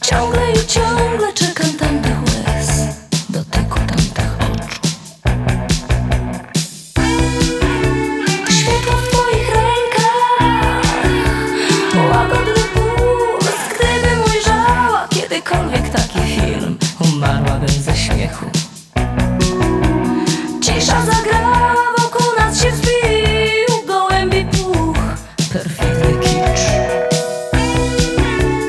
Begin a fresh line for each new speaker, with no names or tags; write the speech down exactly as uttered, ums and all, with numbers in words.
Ciągle i ciągle czekam tamtych łez, dotyku tamtych oczu. Światło w twoich rękach, łagodny puls. Gdybym ujrzała kiedykolwiek taki film, umarłabym ze śmiechu.